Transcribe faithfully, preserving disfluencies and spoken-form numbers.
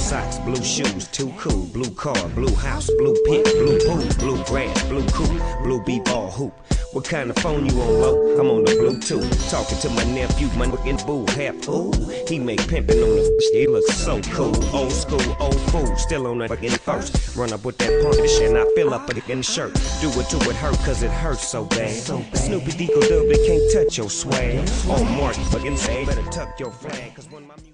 socks, blue shoes, too cool, blue car, blue house, blue pit, blue pool, blue grass, blue coupe, blue b-ball hoop. What kind of phone you on, Mo? I'm on the Bluetooth. Talking to my nephew, my fucking boo, half ooh. He make pimpin' on the he looks so cool. Old school, old fool, still on the fucking first. Run up with that punk shit and I fill up a in the shirt. Do it to it hurt cause it hurts so bad. So bad. Snoopy Deagle Dub, they can't touch your swag. Oh, Marty, fucking say, better tuck your flag. Cause when my